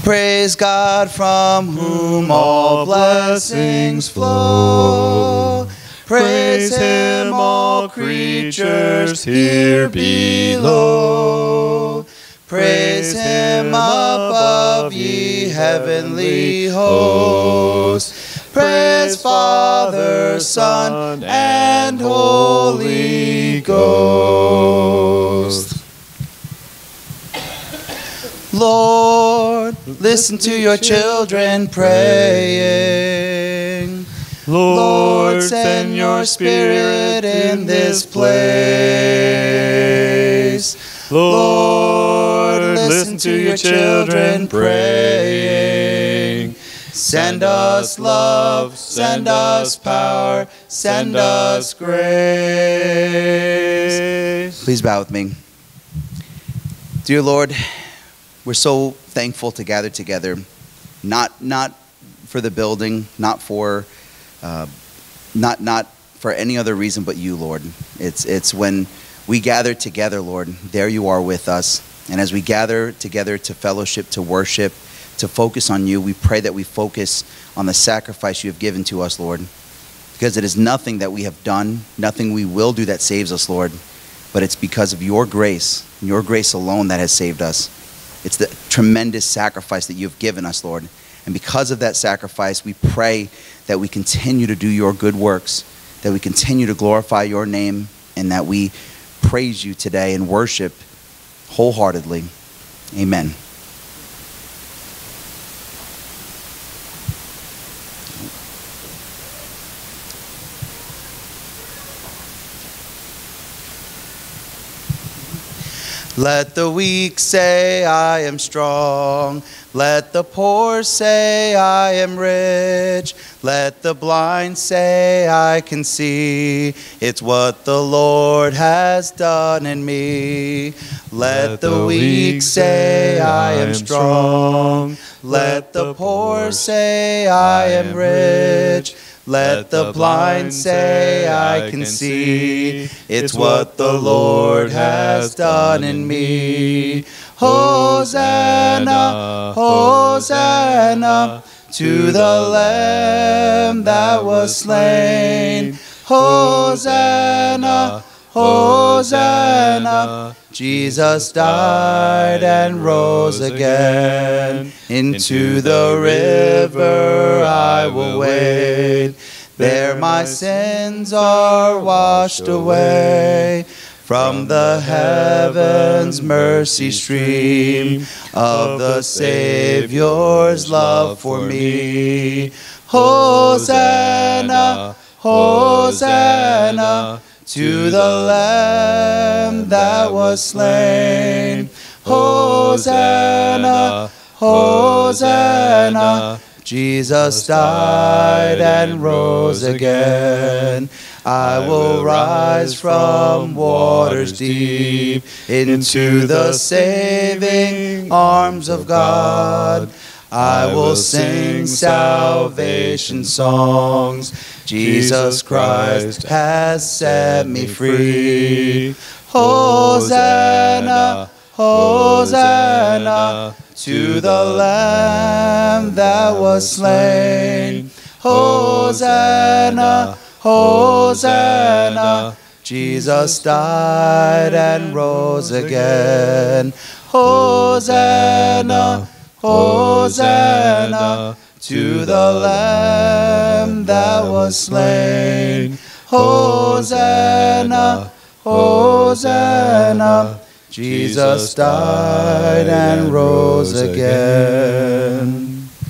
Praise God from whom all blessings flow. Praise Him, all creatures here below. Praise Him above, ye heavenly hosts. Praise Father, Son, and Holy Ghost. Lord, listen to your children praying. Lord, send your Spirit in this place. Lord, listen to your children praying. Send us love, send us power, send us grace. Please bow with me. Dear Lord, we're so thankful to gather together, not for the building, not for any other reason but you, Lord. It's when we gather together, Lord, there you are with us. And as we gather together to fellowship, to worship, to focus on you, we pray that we focus on the sacrifice you have given to us, Lord. Because it is nothing that we have done, nothing we will do that saves us, Lord. But it's because of your grace, and your grace alone that has saved us. It's the tremendous sacrifice that you've given us, Lord. And because of that sacrifice, we pray that we continue to do your good works, that we continue to glorify your name, and that we praise you today and worship wholeheartedly. Amen. Let the weak say, I am strong. Let the poor say, I am rich. Let the blind say, I can see. It's what the Lord has done in me. Let the weak say, I am strong. Let the poor say, I am rich. Let the blind say, I can see. It's what the Lord has done in me. Hosanna, Hosanna, to the Lamb that was slain. Hosanna, Hosanna, Jesus died and rose again. Into the river I will wade. There my sins are washed away. From the heavens mercy stream of the Savior's love for me. Hosanna, Hosanna, to the Lamb that was slain. Hosanna, Hosanna, Jesus died and rose again. I will rise from waters deep into the saving arms of God. I will sing salvation songs. Jesus Christ has set me free. Hosanna, Hosanna, to the Lamb that was slain. Hosanna, Hosanna, Jesus died and rose again. Hosanna, Hosanna, to the Lamb that was slain. Hosanna, Hosanna, Jesus died and rose again.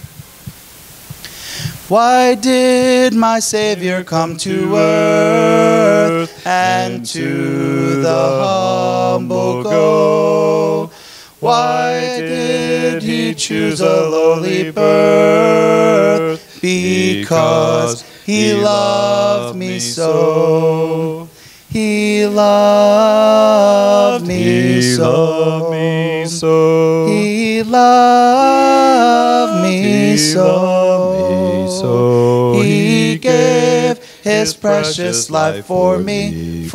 Why did my Savior come to earth and to the humble go? Why did he choose a lowly birth? Because he loved me so. He loved me so. He loved me so. He gave his precious life for me,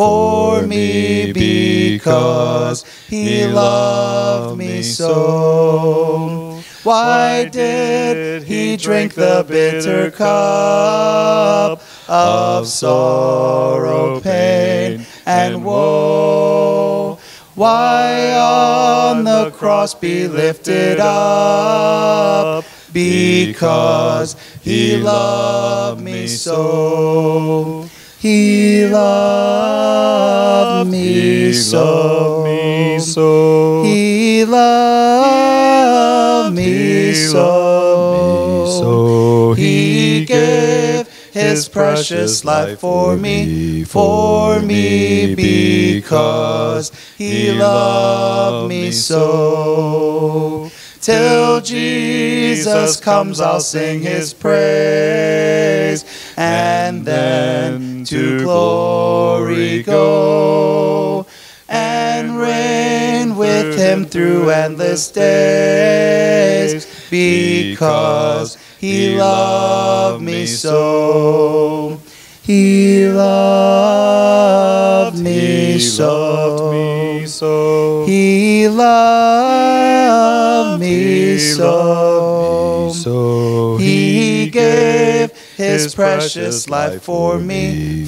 because he loved me so. Why did he drink the bitter cup of sorrow, pain, and woe? Why on the cross be lifted up? Because he loved me so. He loved me so. He loved me so. He gave his precious life for me, because he loved me so. Till Jesus comes, I'll sing his praise, and then to glory go, and reign with him through endless days, because he loved me so. He loved me so. He loved me so. He gave his precious life for me,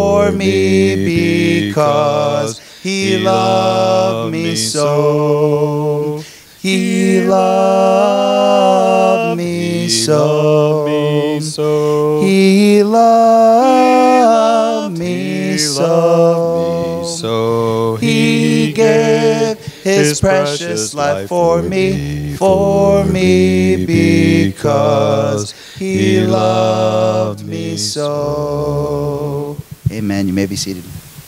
because he loved me so. He loved me so. He loved me so. He gave his precious life for me, because he loved me so. Amen. You may be seated.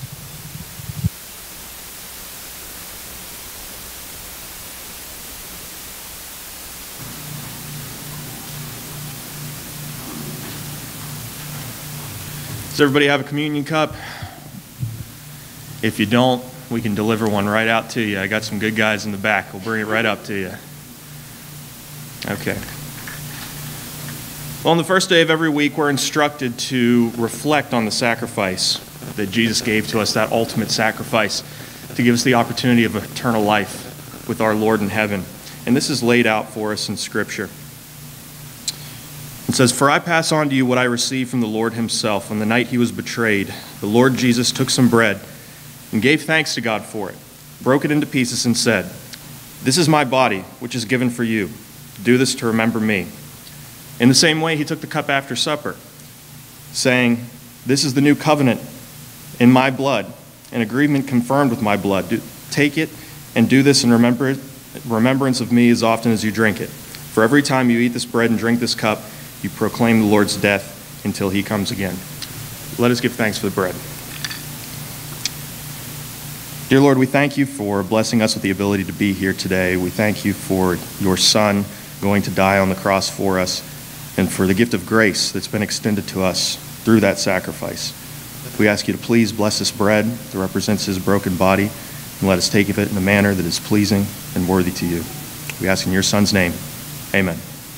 Does everybody have a communion cup? If you don't, we can deliver one right out to you. I got some good guys in the back. We'll bring it right up to you. Okay. Well, on the first day of every week, we're instructed to reflect on the sacrifice that Jesus gave to us, that ultimate sacrifice, to give us the opportunity of eternal life with our Lord in heaven. And this is laid out for us in Scripture. It says, "For I pass on to you what I received from the Lord himself. On the night he was betrayed, the Lord Jesus took some bread and gave thanks to God for it, broke it into pieces and said, 'This is my body, which is given for you. Do this to remember me.' In the same way, he took the cup after supper, saying, 'This is the new covenant in my blood, an agreement confirmed with my blood. Take it and do this in remembrance of me as often as you drink it. For every time you eat this bread and drink this cup, you proclaim the Lord's death until he comes again.'" Let us give thanks for the bread. Dear Lord, we thank you for blessing us with the ability to be here today. We thank you for your Son going to die on the cross for us, and for the gift of grace that's been extended to us through that sacrifice. We ask you to please bless this bread that represents his broken body, and let us take of it in a manner that is pleasing and worthy to you. We ask in your Son's name. Amen.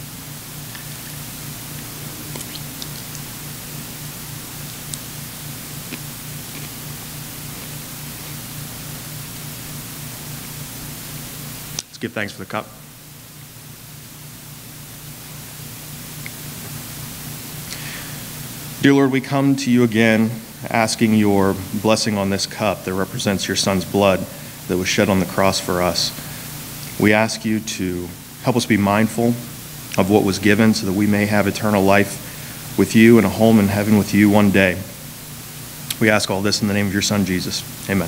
Let's give thanks for the cup. Dear Lord, we come to you again asking your blessing on this cup that represents your Son's blood that was shed on the cross for us. We ask you to help us be mindful of what was given so that we may have eternal life with you and a home in heaven with you one day. We ask all this in the name of your Son, Jesus. Amen.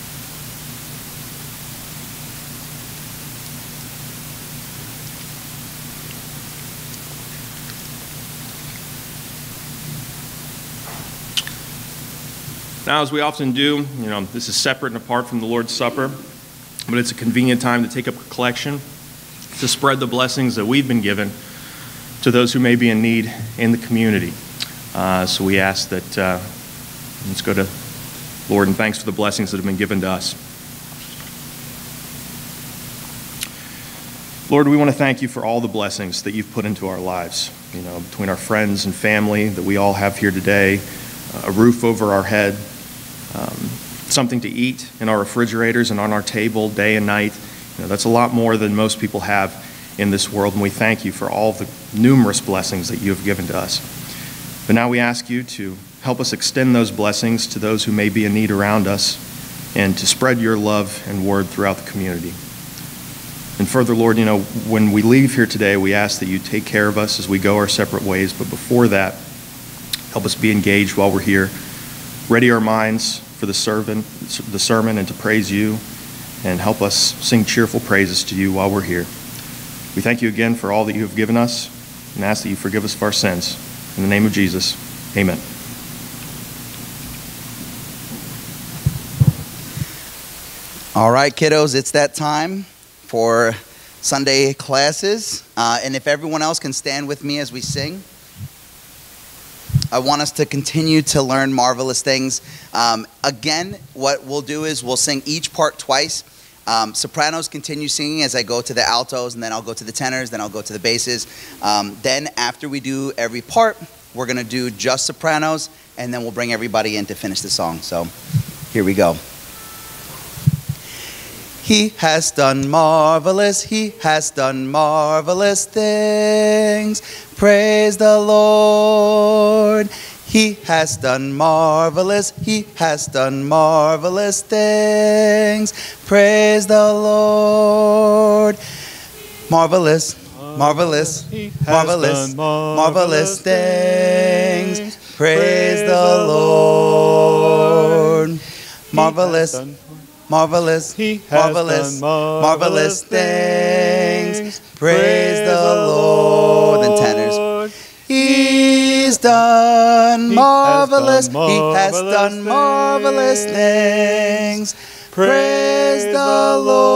Now, as we often do, this is separate and apart from the Lord's Supper, but it's a convenient time to take up a collection to spread the blessings that we've been given to those who may be in need in the community. So we ask that, let's go to Lord in thanks for the blessings that have been given to us. Lord, we want to thank you for all the blessings that you've put into our lives, between our friends and family that we all have here today, a roof over our head, something to eat in our refrigerators and on our table day and night. That's a lot more than most people have in this world, and we thank you for all the numerous blessings that you have given to us. But now we ask you to help us extend those blessings to those who may be in need around us, and to spread your love and word throughout the community. And further, Lord, when we leave here today, we ask that you take care of us as we go our separate ways. But before that, help us be engaged while we're here. Ready our minds for the sermon and to praise you, and help us sing cheerful praises to you while we're here. We thank you again for all that you have given us, and ask that you forgive us of our sins. In the name of Jesus, amen. All right, kiddos, it's that time for Sunday classes. And if everyone else can stand with me as we sing. I want us to continue to learn marvelous things. Again, what we'll do is we'll sing each part twice. Sopranos continue singing as I go to the altos, and then I'll go to the tenors, then I'll go to the basses. Then after we do every part, we're going to do just sopranos, and then we'll bring everybody in to finish the song. So here we go. He has done marvelous, he has done marvelous things. Praise the Lord. He has done marvelous, he has done marvelous things. Praise the Lord. Marvelous, marvelous, marvelous, marvelous things. Praise the Lord. Marvelous, marvelous, marvelous, marvelous things. Praise the Lord. And tenors. He's done marvelous. He has done marvelous things. Praise the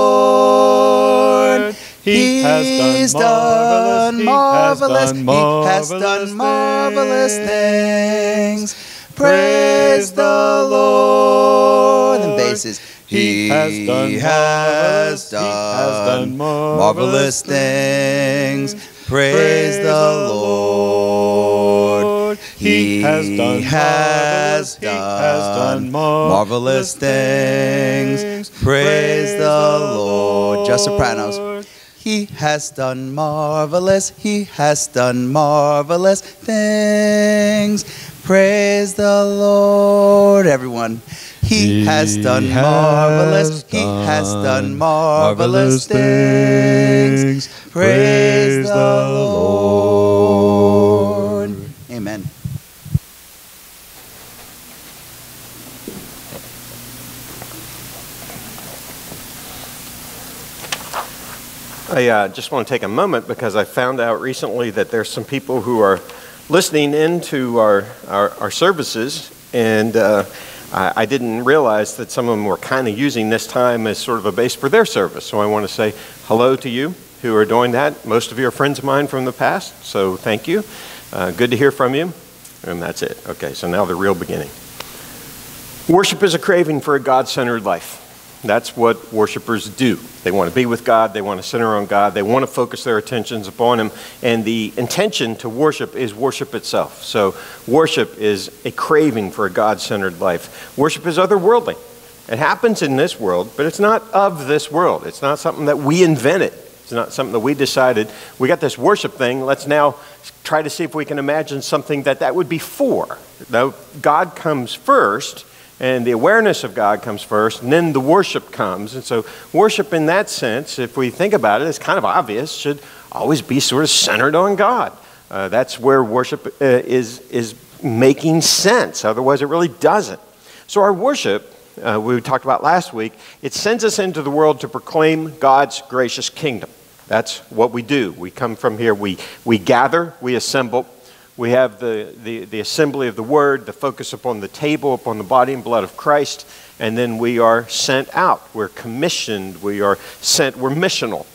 Lord. He's done marvelous. He has done marvelous things. Praise the Lord. And basses. He has done marvelous things. Praise the Lord. He has done marvelous things. Praise the Lord. Just sopranos. He has done marvelous. He has done marvelous things. Praise the Lord. Everyone. He has done marvelous. He has done marvelous things. Praise the Lord. Amen. I just want to take a moment because I found out recently that there's some people who are listening into our services, and I didn't realize that some of them were kind of using this time as sort of a base for their service. So I want to say hello to you who are doing that. Most of you are friends of mine from the past, so thank you. Good to hear from you. And that's it. Okay, so now the real beginning. Worship is a craving for a God-centered life. That's what worshipers do. They want to be with God. They want to center on God. They want to focus their attentions upon Him. And the intention to worship is worship itself. So worship is a craving for a God-centered life. Worship is otherworldly. It happens in this world, but it's not of this world. It's not something that we invented. It's not something that we decided, we got this worship thing, let's now try to see if we can imagine something that would be for. Now, God comes first, and the awareness of God comes first, and then the worship comes. And so worship in that sense, if we think about it, it's kind of obvious, should always be sort of centered on God. That's where worship is making sense. Otherwise, it really doesn't. So our worship, we talked about last week, it sends us into the world to proclaim God's gracious kingdom. That's what we do. We come from here, we gather, we assemble. We have the assembly of the word, the focus upon the table, upon the body and blood of Christ, and then we are sent out. We're commissioned, we are sent, we're missional.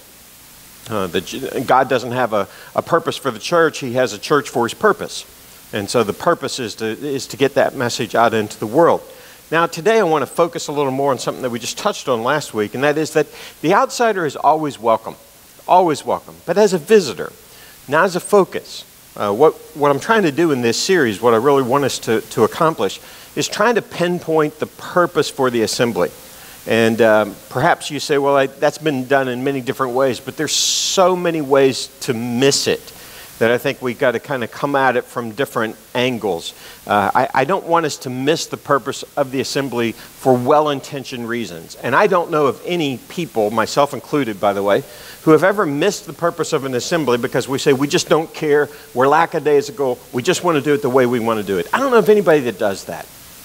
God doesn't have a purpose for the church, He has a church for His purpose. And so the purpose is to get that message out into the world. Now today I want to focus a little more on something that we just touched on last week, and that is that the outsider is always welcome, but as a visitor, not as a focus. What I'm trying to do in this series, what I really want us to accomplish, is trying to pinpoint the purpose for the assembly. And perhaps you say, well, that's been done in many different ways, but there's so many ways to miss it that I think we've got to kind of come at it from different angles. I don't want us to miss the purpose of the assembly for well-intentioned reasons. And I don't know of any people, myself included, by the way, who have ever missed the purpose of an assembly because we say we just don't care, we're lackadaisical, we just want to do it the way we want to do it. I don't know of anybody that does that.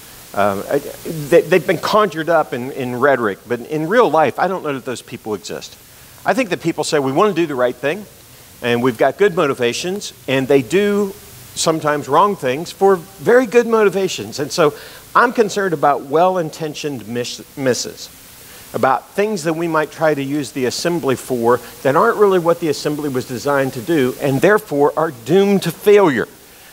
They've been conjured up in rhetoric, but in real life, I don't know that those people exist. I think that people say we want to do the right thing, and we've got good motivations, and they do sometimes wrong things for very good motivations. And so I'm concerned about well-intentioned misses, about things that we might try to use the assembly for that aren't really what the assembly was designed to do, and therefore are doomed to failure.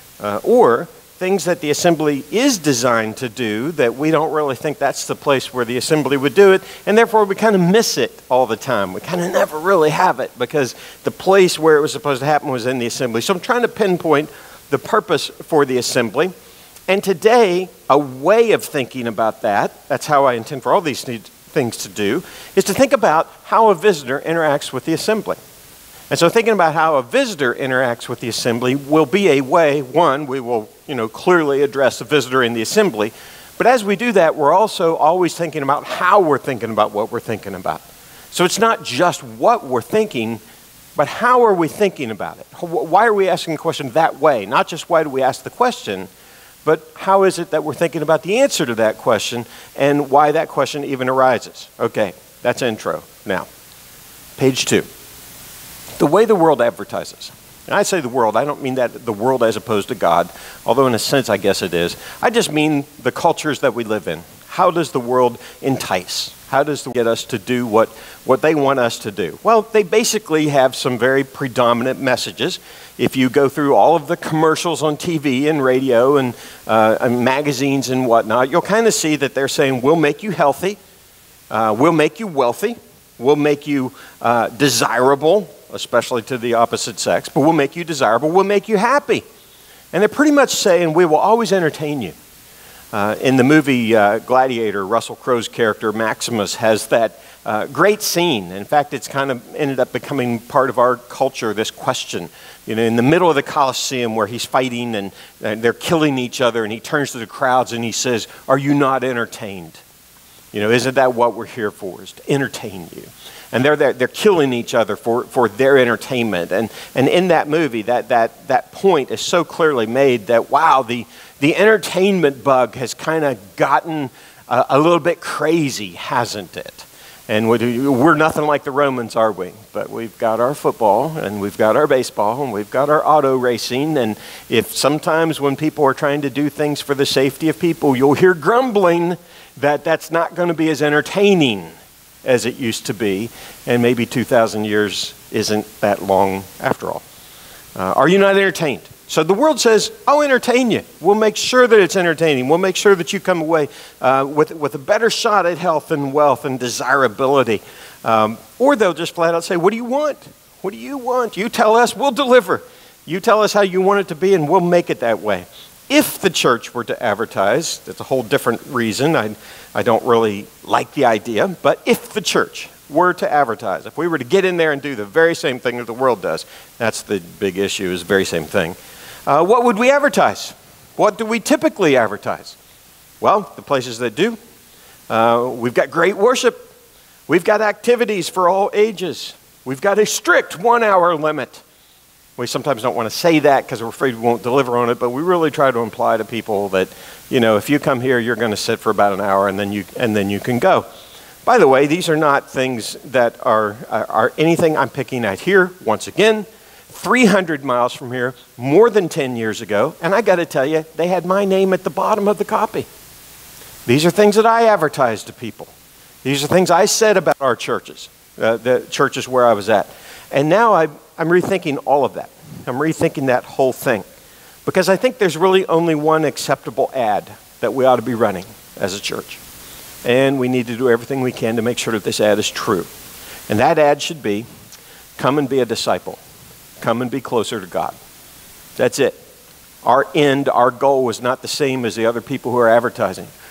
Or things that the assembly is designed to do that we don't really think that's the place where the assembly would do it, and therefore we kind of miss it all the time. We kind of never really have it because the place where it was supposed to happen was in the assembly. So I'm trying to pinpoint the purpose for the assembly. And today, a way of thinking about that, that's how I intend for all these things to do, is to think about how a visitor interacts with the assembly. And so thinking about how a visitor interacts with the assembly will be a way, one, we will clearly address the visitor in the assembly, but as we do that, we're also always thinking about how we're thinking about what we're thinking about. So it's not just what we're thinking, but how are we thinking about it? Why are we asking the question that way? Not just why do we ask the question, but how is it that we're thinking about the answer to that question and why that question even arises? Okay, that's intro. Now, page 2. The way the world advertises. And I say the world, I don't mean that the world as opposed to God, although in a sense I guess it is. I just mean the cultures that we live in. How does the world entice? How does it get us to do what they want us to do? Well, they basically have some very predominant messages. If you go through all of the commercials on TV and radio and magazines and whatnot, you'll kind of see that they're saying, we'll make you healthy, we'll make you wealthy, we'll make you desirable, especially to the opposite sex, but we'll make you desirable, we'll make you happy. And they're pretty much saying, we will always entertain you. In the movie Gladiator, Russell Crowe's character Maximus has that great scene. In fact, it's kind of ended up becoming part of our culture, this question. In the middle of the Colosseum where he's fighting and they're killing each other, and he turns to the crowds and he says, are you not entertained? Isn't that what we're here for, is to entertain you? And they're killing each other for their entertainment. And in that movie, that point is so clearly made that, wow, the entertainment bug has kind of gotten a little bit crazy, hasn't it? And we're nothing like the Romans, are we? But we've got our football, and we've got our baseball, and we've got our auto racing. And if sometimes when people are trying to do things for the safety of people, you'll hear grumbling that that's not going to be as entertaining as it used to be, and maybe 2,000 years isn't that long after all. Are you not entertained? So the world says, I'll entertain you. We'll make sure that it's entertaining. We'll make sure that you come away with a better shot at health and wealth and desirability. Or they'll just flat out say, what do you want? What do you want? You tell us, we'll deliver. You tell us how you want it to be, and we'll make it that way. If the church were to advertise, that's a whole different reason. I don't really like the idea, but if the church were to advertise, if we were to get in there and do the very same thing that the world does, that's the big issue, is the very same thing. What would we advertise? What do we typically advertise? Well, the places that do, we've got great worship. We've got activities for all ages. We've got a strict 1-hour limit. We sometimes don't want to say that because we're afraid we won't deliver on it, but we really try to imply to people that, if you come here, you're going to sit for about an hour and then you can go. By the way, these are not things that are anything I'm picking at here. Once again, 300 miles from here, more than 10 years ago, and I got to tell you, they had my name at the bottom of the copy. These are things that I advertised to people. These are things I said about our churches, the churches where I was at. And now I'm rethinking all of that. I'm rethinking that whole thing. Because I think there's really only one acceptable ad that we ought to be running as a church. And we need to do everything we can to make sure that this ad is true. And that ad should be, come and be a disciple. Come and be closer to God. That's it. Our end, our goal is not the same as the other people who are advertising.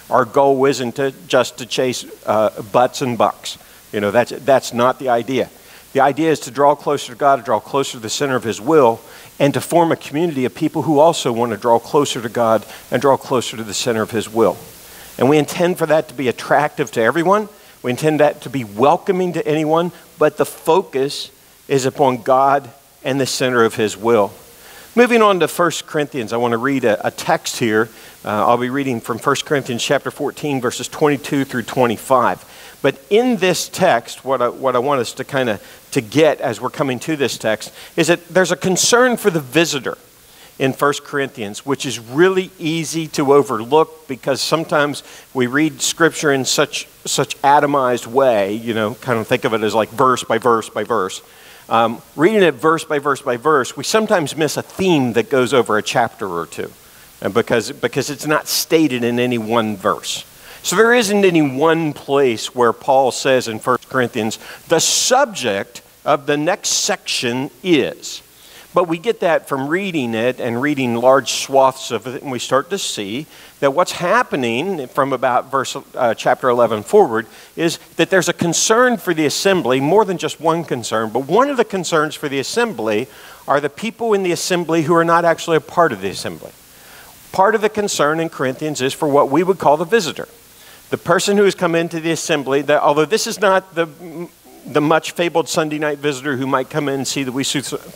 Our goal isn't just to chase butts and bucks. You know, that's not the idea. The idea is to draw closer to God, to draw closer to the center of His will, and to form a community of people who also want to draw closer to God and draw closer to the center of His will. And we intend for that to be attractive to everyone. We intend that to be welcoming to anyone, but the focus is upon God and the center of His will. Moving on to 1 Corinthians, I want to read a text here. I'll be reading from 1 Corinthians chapter 14, verses 22 through 25. But in this text, what I want us to kind of to get as we're coming to this text is that there's a concern for the visitor in 1 Corinthians, which is really easy to overlook because sometimes we read Scripture in such atomized way, you know, kind of think of it as like verse by verse by verse. Reading it verse by verse by verse, we sometimes miss a theme that goes over a chapter or two, and because it's not stated in any one verse. So there isn't any one place where Paul says in 1 Corinthians, the subject of the next section is. But we get that from reading it and reading large swaths of it, and we start to see that what's happening from about chapter 11 forward is that there's a concern for the assembly, more than just one concern, but one of the concerns for the assembly are the people in the assembly who are not actually a part of the assembly. Part of the concern in Corinthians is for what we would call the visitor. The person who has come into the assembly, that although this is not the much fabled Sunday night visitor who might come in and see that we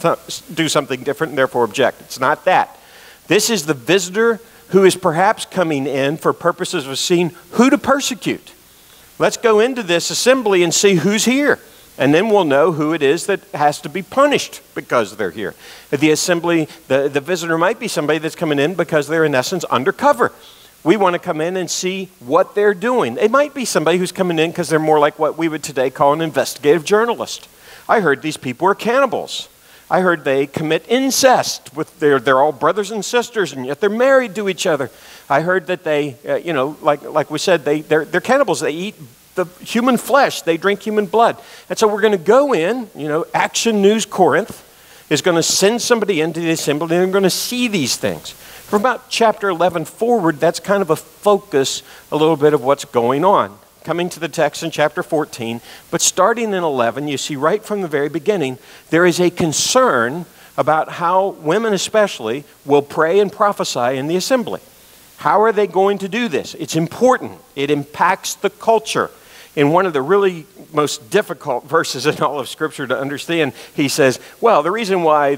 do something different and therefore object. It's not that. This is the visitor who is perhaps coming in for purposes of seeing who to persecute. Let's go into this assembly and see who's here. And then we'll know who it is that has to be punished because they're here. At the assembly, the visitor might be somebody that's coming in because they're in essence undercover. We want to come in and see what they're doing. It might be somebody who's coming in because they're more like what we would today call an investigative journalist. I heard these people are cannibals. I heard they commit incest with they're all brothers and sisters, and yet they're married to each other. I heard that they, like we said, they're cannibals. They eat the human flesh. They drink human blood. And so we're going to go in, Action News Corinth is going to send somebody into the assembly, and they're going to see these things. From about chapter 11 forward, that's kind of a focus, a little bit of what's going on. Coming to the text in chapter 14, but starting in 11, you see right from the very beginning, there is a concern about how women especially will pray and prophesy in the assembly. How are they going to do this? It's important. It impacts the culture. In one of the really most difficult verses in all of Scripture to understand, he says, well, the reason why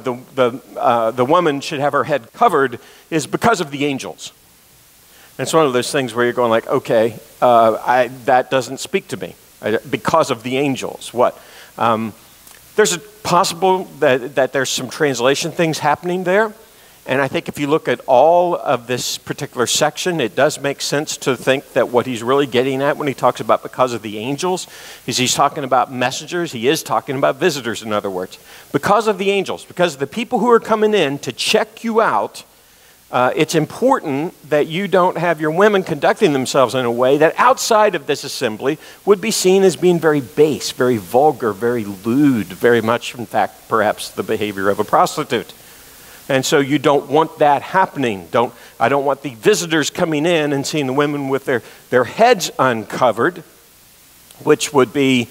the woman should have her head covered is because of the angels. And it's one of those things where you're going like, okay, that doesn't speak to me. Because of the angels. What? There's a possible that there's some translation things happening there. And I think if you look at all of this particular section, it does make sense to think that what he's really getting at when he talks about because of the angels is he's talking about messengers. He is talking about visitors, in other words. Because of the angels, because of the people who are coming in to check you out, it's important that you don't have your women conducting themselves in a way that outside of this assembly would be seen as being very base, very vulgar, very lewd, very much, in fact, perhaps the behavior of a prostitute. And so you don't want that happening. I don't want the visitors coming in and seeing the women with their heads uncovered, which would be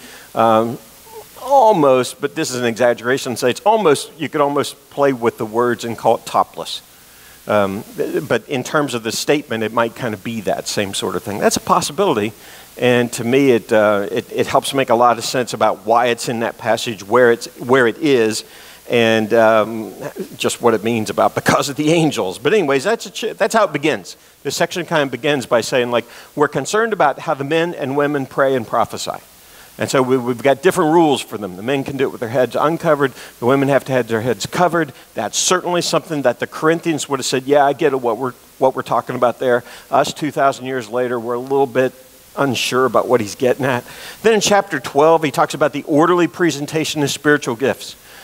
almost, but this is an exaggeration, say it's almost, you could almost play with the words and call it topless. But in terms of the statement, it might kind of be that same sort of thing. That's a possibility. And to me, it helps make a lot of sense about why it's in that passage, where it is, and just what it means about because of the angels. But anyways, that's how it begins. This section kind of begins by saying, like, we're concerned about how the men and women pray and prophesy. And so we've got different rules for them. The men can do it with their heads uncovered. The women have to have their heads covered. That's certainly something that the Corinthians would have said, yeah, I get it, what we're talking about there. Us 2,000 years later, we're a little bit unsure about what he's getting at. Then in chapter 12, he talks about the orderly presentation of spiritual gifts.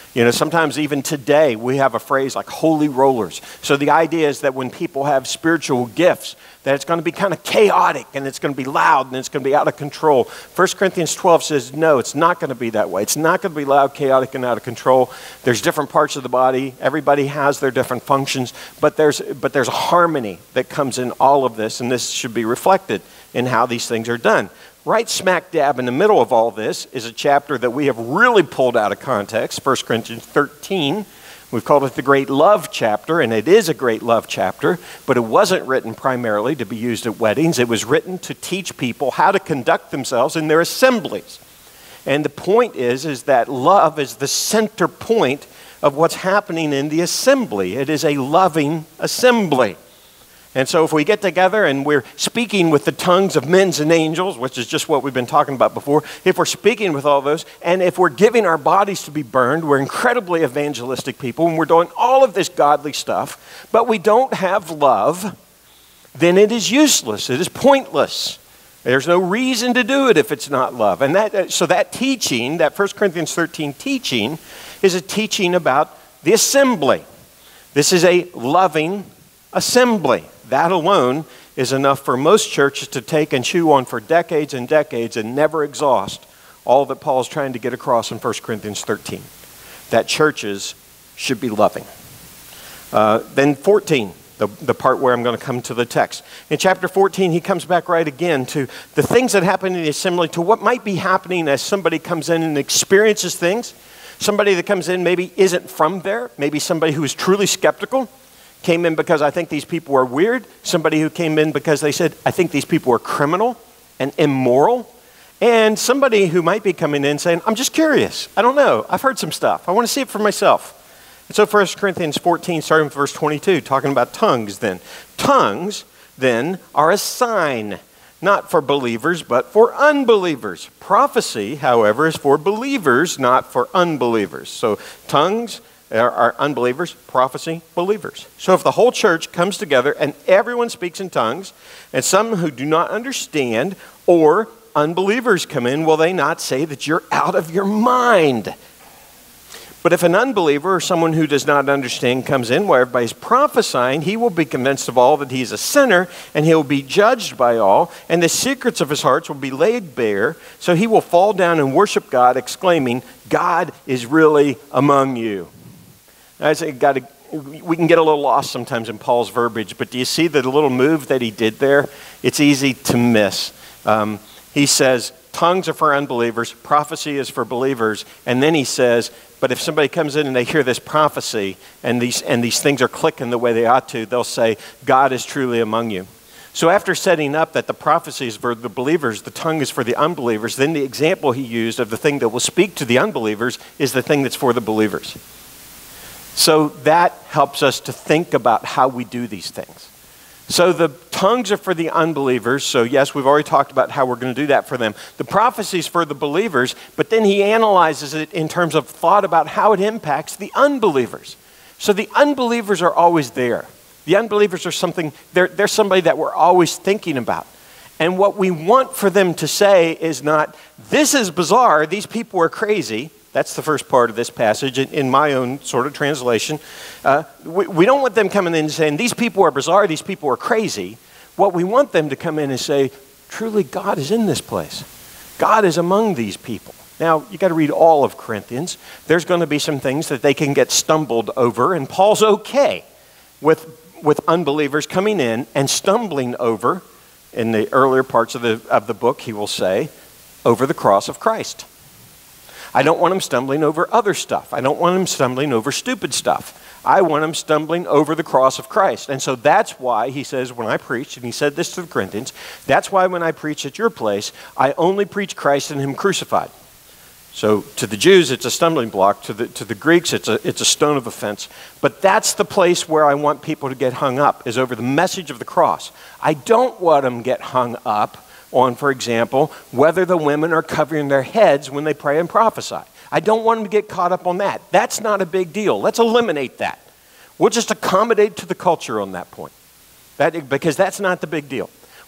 You know, sometimes even today we have a phrase like holy rollers. So the idea is that when people have spiritual gifts, that it's going to be kind of chaotic and it's going to be loud and it's going to be out of control. 1 Corinthians 12 says, no, it's not going to be that way. It's not going to be loud, chaotic, and out of control. There's different parts of the body. Everybody has their different functions, but there's a harmony that comes in all of this, and this should be reflected in how these things are done. Right smack dab in the middle of all this is a chapter that we have really pulled out of context, 1 Corinthians 13. We've called it the Great Love Chapter, and it is a great love chapter, but it wasn't written primarily to be used at weddings. It was written to teach people how to conduct themselves in their assemblies. And the point is that love is the center point of what's happening in the assembly. It is a loving assembly. And so if we get together and we're speaking with the tongues of men and angels, which is just what we've been talking about before, if we're speaking with all those, and if we're giving our bodies to be burned, we're incredibly evangelistic people, and we're doing all of this godly stuff, but we don't have love, then it is useless. It is pointless. There's no reason to do it if it's not love. And so that teaching, that 1 Corinthians 13 teaching, is a teaching about the assembly. This is a loving assembly. That alone is enough for most churches to take and chew on for decades and decades and never exhaust all that Paul's trying to get across in 1 Corinthians 13. That churches should be loving. Then 14, the part where I'm going to come to the text. In chapter 14, he comes back right again to the things that happen in the assembly, to what might be happening as somebody comes in and experiences things. Somebody that comes in maybe isn't from there, maybe somebody who is truly skeptical, came in because I think these people are weird. Somebody who came in because they said, I think these people are criminal and immoral. And somebody who might be coming in saying, I'm just curious. I don't know. I've heard some stuff. I want to see it for myself. And so 1 Corinthians 14, starting with verse 22, talking about tongues then. Tongues then are a sign, not for believers, but for unbelievers. Prophecy, however, is for believers, not for unbelievers. So tongues are unbelievers, prophecy, believers. So if the whole church comes together and everyone speaks in tongues, and some who do not understand or unbelievers come in, will they not say that you're out of your mind? But if an unbeliever or someone who does not understand comes in where everybody's prophesying, he will be convinced of all that he's a sinner, and he will be judged by all, and the secrets of his hearts will be laid bare, so he will fall down and worship God, exclaiming, God is really among you. I say, we can get a little lost sometimes in Paul's verbiage, but do you see the little move that he did there? It's easy to miss. He says, tongues are for unbelievers, prophecy is for believers, and then he says, but if somebody comes in and they hear this prophecy and these things are clicking the way they ought to, they'll say, God is truly among you. So after setting up that the prophecy is for the believers, the tongue is for the unbelievers, then the example he used of the thing that will speak to the unbelievers is the thing that's for the believers. So that helps us to think about how we do these things. So the tongues are for the unbelievers. So yes, we've already talked about how we're going to do that for them. The prophecy is for the believers, but then he analyzes it in terms of thought about how it impacts the unbelievers. So the unbelievers are always there. The unbelievers are something, they're somebody that we're always thinking about. And what we want for them to say is not, this is bizarre, these people are crazy. That's the first part of this passage in my own sort of translation. We don't want them coming in and saying, these people are bizarre, these people are crazy. What we want them to come in and say, truly God is in this place. God is among these people. Now, you got to read all of Corinthians. There's going to be some things that they can get stumbled over, and Paul's okay with unbelievers coming in and stumbling over, in the earlier parts of the book, he will say, over the cross of Christ. I don't want them stumbling over other stuff. I don't want them stumbling over stupid stuff. I want them stumbling over the cross of Christ. And so that's why he says when I preach, and he said this to the Corinthians, that's why when I preach at your place, I only preach Christ and him crucified. So to the Jews, it's a stumbling block. To the Greeks, it's a stone of offense. But that's the place where I want people to get hung up, is over the message of the cross. I don't want them get hung up on, for example, whether the women are covering their heads when they pray and prophesy. I don't want them to get caught up on that. That's not a big deal. Let's eliminate that. We'll just accommodate to the culture on that point, because that's not the big deal.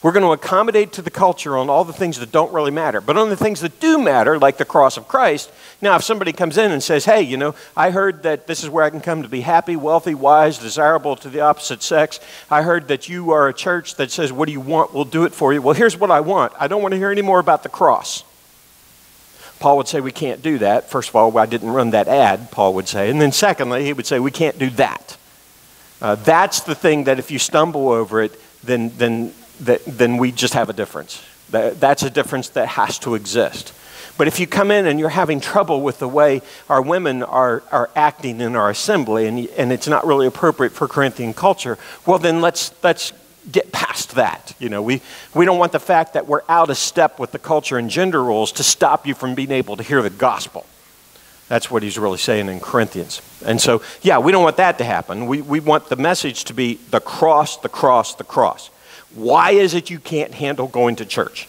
We're going to accommodate to the culture on all the things that don't really matter. But on the things that do matter, like the cross of Christ, now if somebody comes in and says, hey, you know, I heard that this is where I can come to be happy, wealthy, wise, desirable to the opposite sex. I heard that you are a church that says, what do you want? We'll do it for you. Well, here's what I want. I don't want to hear any more about the cross. Paul would say we can't do that. First of all, I didn't run that ad, Paul would say. And then secondly, he would say we can't do that. That's the thing that if you stumble over it, then we just have a difference. That's a difference that has to exist. But if you come in and you're having trouble with the way our women are acting in our assembly and it's not really appropriate for Corinthian culture, well then let's get past that. You know, we don't want the fact that we're out of step with the culture and gender roles to stop you from being able to hear the gospel. That's what he's really saying in Corinthians. And so, yeah, we don't want that to happen. We want the message to be the cross, the cross, the cross. Why is it you can't handle going to church?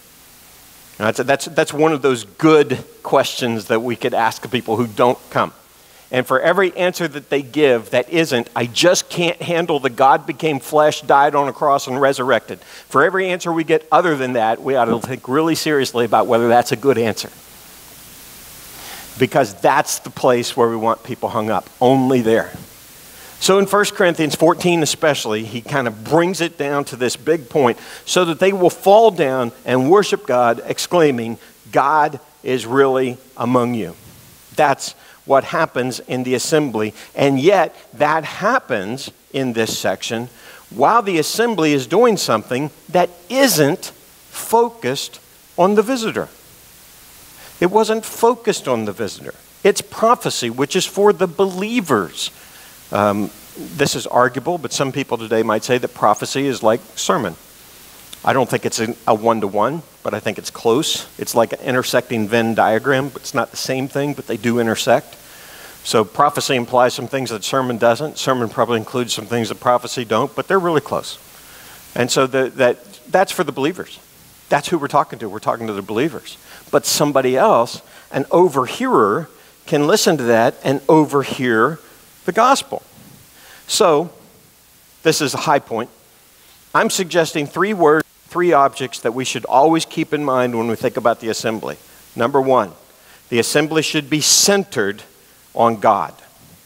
That's one of those good questions that we could ask people who don't come. And for every answer that they give that isn't, I just can't handle the God became flesh, died on a cross, and resurrected. For every answer we get other than that, we ought to think really seriously about whether that's a good answer. Because that's the place where we want people hung up, only there. So in 1 Corinthians 14 especially, he kind of brings it down to this big point so that they will fall down and worship God, exclaiming, God is really among you. That's what happens in the assembly. And yet, that happens in this section while the assembly is doing something that isn't focused on the visitor. It wasn't focused on the visitor. It's prophecy, which is for the believers. This is arguable, but some people today might say that prophecy is like sermon. I don't think it's a one-to-one, but I think it's close. It's like an intersecting Venn diagram, but it's not the same thing, but they do intersect. So prophecy implies some things that sermon doesn't. Sermon probably includes some things that prophecy don't, but they're really close. And so that's for the believers. That's who we're talking to. We're talking to the believers. But somebody else, an overhearer, can listen to that and overhear the gospel. So, this is a high point. I'm suggesting 3 words, 3 objects that we should always keep in mind when we think about the assembly. Number 1, the assembly should be centered on God.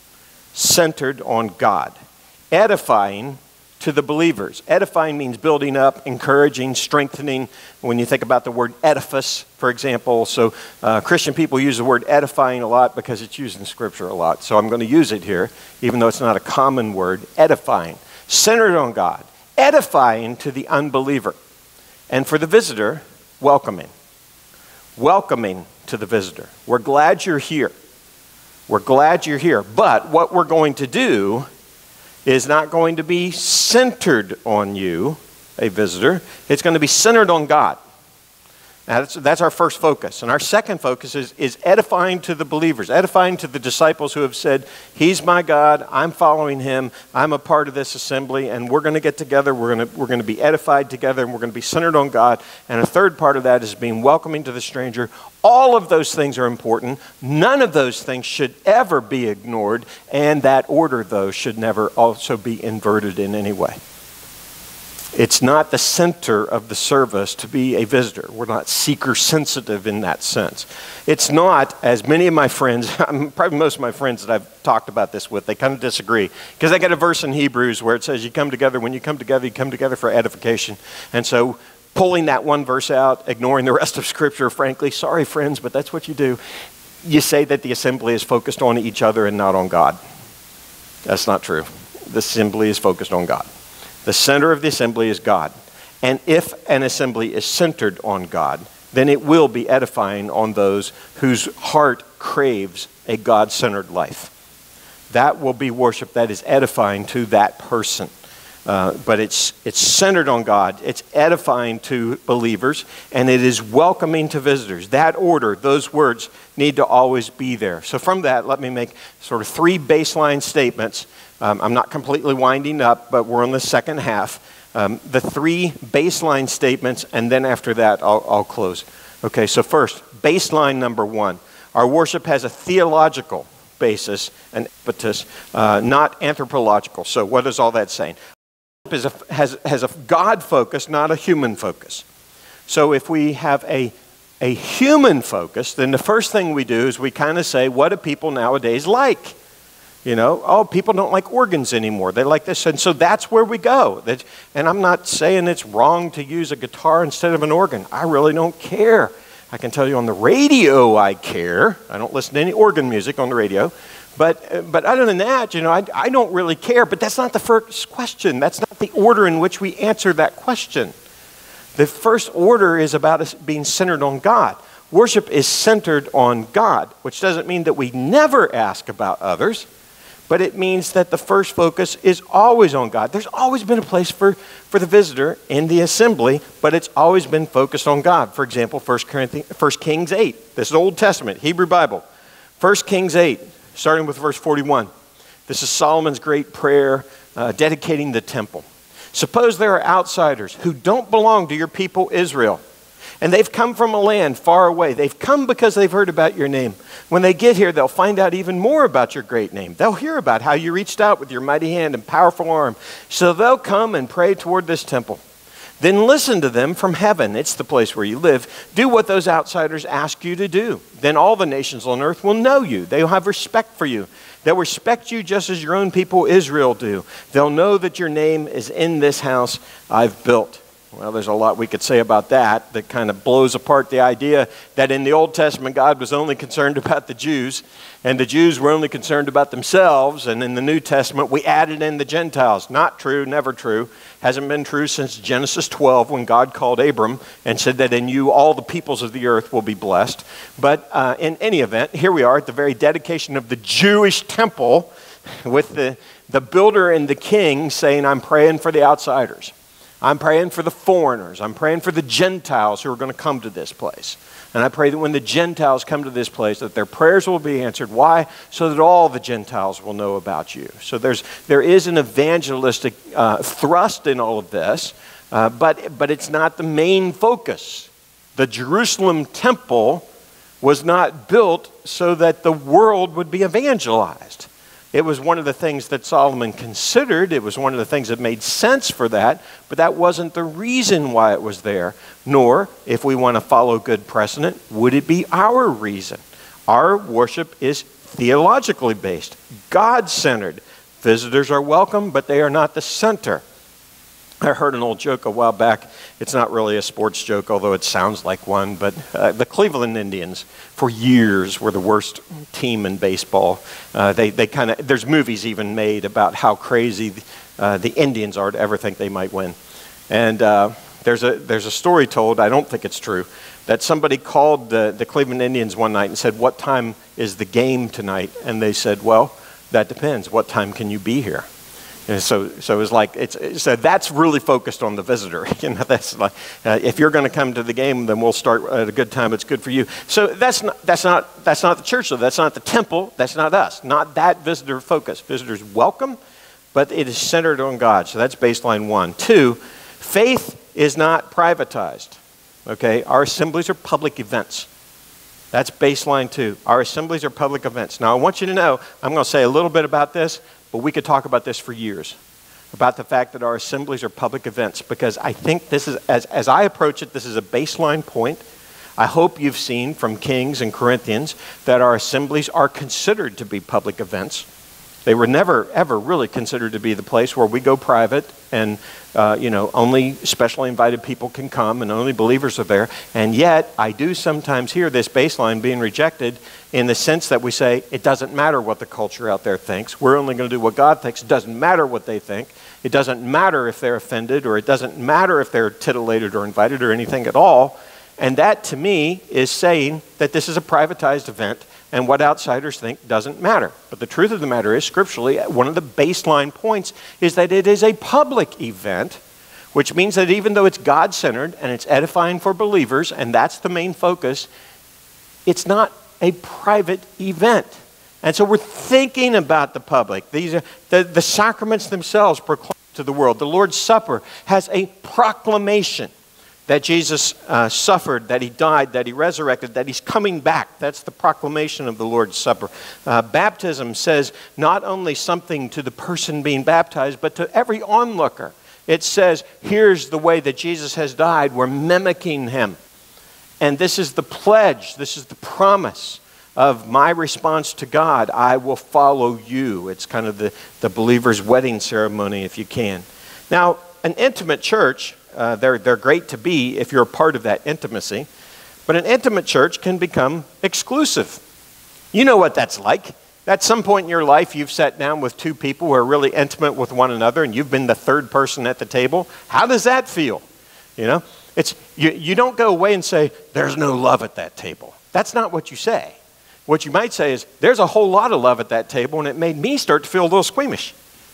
Centered on God. Edifying to the believers. Edifying means building up, encouraging, strengthening. When you think about the word edifice, for example, so Christian people use the word edifying a lot because it's used in Scripture a lot. So I'm going to use it here, even though it's not a common word. Edifying. Centered on God. Edifying to the unbeliever. And for the visitor, welcoming. Welcoming to the visitor. We're glad you're here. We're glad you're here. But what we're going to do is not going to be centered on you, a visitor. It's going to be centered on God. Now, that's our first focus. And our second focus is edifying to the believers, edifying to the disciples who have said, He's my God, I'm following Him, I'm a part of this assembly, and we're going to get together, we're going to be edified together, and we're going to be centered on God. And a third part of that is being welcoming to the stranger. All of those things are important. None of those things should ever be ignored, and that order, though, should never also be inverted in any way. It's not the center of the service to be a visitor. We're not seeker-sensitive in that sense. It's not, as many of my friends, probably most of my friends that I've talked about this with, they kind of disagree. Because they got a verse in Hebrews where it says you come together, when you come together for edification. And so pulling that one verse out, ignoring the rest of Scripture, frankly, sorry friends, but that's what you do. You say that the assembly is focused on each other and not on God. That's not true. The assembly is focused on God. The center of the assembly is God. And if an assembly is centered on God, then it will be edifying on those whose heart craves a God-centered life. That will be worship that is edifying to that person. But it's centered on God. It's edifying to believers, and it is welcoming to visitors. That order, those words, need to always be there. So from that, let me make sort of 3 baseline statements. I'm not completely winding up, but we're on the second half. The 3 baseline statements, and then after that, I'll close. Okay, so first, baseline number 1. Our worship has a theological basis, an impetus, not anthropological. So what is all that saying? has a God focus, not a human focus. So if we have a human focus, then the first thing we do is we kind of say, what do people nowadays like? You know, oh, people don't like organs anymore. They like this. And so that's where we go. And I'm not saying it's wrong to use a guitar instead of an organ. I really don't care. I can tell you on the radio I care. I don't listen to any organ music on the radio. But other than that, you know, I don't really care. But that's not the first question. That's not the order in which we answer that question. The first order is about us being centered on God. Worship is centered on God, which doesn't mean that we never ask about others, but it means that the first focus is always on God. There's always been a place for the visitor in the assembly, but it's always been focused on God. For example, 1 Kings 8. This is Old Testament, Hebrew Bible. 1 Kings 8, starting with verse 41. This is Solomon's great prayer dedicating the temple. Suppose there are outsiders who don't belong to your people Israel, and they've come from a land far away. They've come because they've heard about your name. When they get here, they'll find out even more about your great name. They'll hear about how you reached out with your mighty hand and powerful arm. So they'll come and pray toward this temple. Then listen to them from heaven. It's the place where you live. Do what those outsiders ask you to do. Then all the nations on earth will know you. They'll have respect for you. They'll respect you just as your own people Israel do. They'll know that your name is in this house I've built. Well, there's a lot we could say about that kind of blows apart the idea that in the Old Testament God was only concerned about the Jews and the Jews were only concerned about themselves, and in the New Testament we added in the Gentiles. Not true, never true. Hasn't been true since Genesis 12 when God called Abram and said that in you all the peoples of the earth will be blessed. But in any event, here we are at the very dedication of the Jewish temple with the builder and the king saying, I'm praying for the outsiders. I'm praying for the foreigners. I'm praying for the Gentiles who are going to come to this place. And I pray that when the Gentiles come to this place, that their prayers will be answered. Why? So that all the Gentiles will know about you. So there is an evangelistic thrust in all of this, but it's not the main focus. The Jerusalem temple was not built so that the world would be evangelized. It was one of the things that Solomon considered. It was one of the things that made sense for that, but that wasn't the reason why it was there. Nor, if we want to follow good precedent, would it be our reason. Our worship is theologically based, God-centered. Visitors are welcome, but they are not the center. I heard an old joke a while back. It's not really a sports joke, although it sounds like one, but the Cleveland Indians for years were the worst team in baseball. There's movies even made about how crazy the Indians are to ever think they might win. And there's a story told, I don't think it's true, that somebody called the Cleveland Indians one night and said, what time is the game tonight? And they said, well, that depends. What time can you be here? And so it was like so that's really focused on the visitor. You know, that's like if you're going to come to the game, then we'll start at a good time. It's good for you. So that's not the church, though. That's not the temple. That's not us. Not that visitor focus. Visitors welcome, but it is centered on God. So that's baseline 1. 2, faith is not privatized. Okay, our assemblies are public events. That's baseline 2. Our assemblies are public events. Now I want you to know, I'm going to say a little bit about this. But we could talk about this for years, about the fact that our assemblies are public events, because I think this is, as I approach it, this is a baseline point. I hope you've seen from Kings and Corinthians that our assemblies are considered to be public events. They were never, ever really considered to be the place where we go private and, only specially invited people can come and only believers are there. And yet, I do sometimes hear this baseline being rejected in the sense that we say, it doesn't matter what the culture out there thinks. We're only going to do what God thinks. It doesn't matter what they think. It doesn't matter if they're offended, or it doesn't matter if they're titillated or invited or anything at all. And that, to me, is saying that this is a privatized event, and what outsiders think doesn't matter. But the truth of the matter is, scripturally, one of the baseline points is that it is a public event, which means that even though it's God-centered and it's edifying for believers, and that's the main focus, it's not a private event. And so we're thinking about the public. These are the sacraments themselves proclaim to the world. The Lord's Supper has a proclamation that Jesus suffered, that he died, that he resurrected, that he's coming back. That's the proclamation of the Lord's Supper. Baptism says not only something to the person being baptized, but to every onlooker. It says, here's the way that Jesus has died. We're mimicking him. And this is the pledge, this is the promise of my response to God. I will follow you. It's kind of the believer's wedding ceremony, if you can. Now, an intimate church, they're great to be if you're a part of that intimacy, but an intimate church can become exclusive. You know what that's like. At some point in your life, you've sat down with two people who are really intimate with one another, and you've been the third person at the table. How does that feel? You know, you don't go away and say, there's no love at that table. That's not what you say. What you might say is, there's a whole lot of love at that table, and it made me start to feel a little squeamish.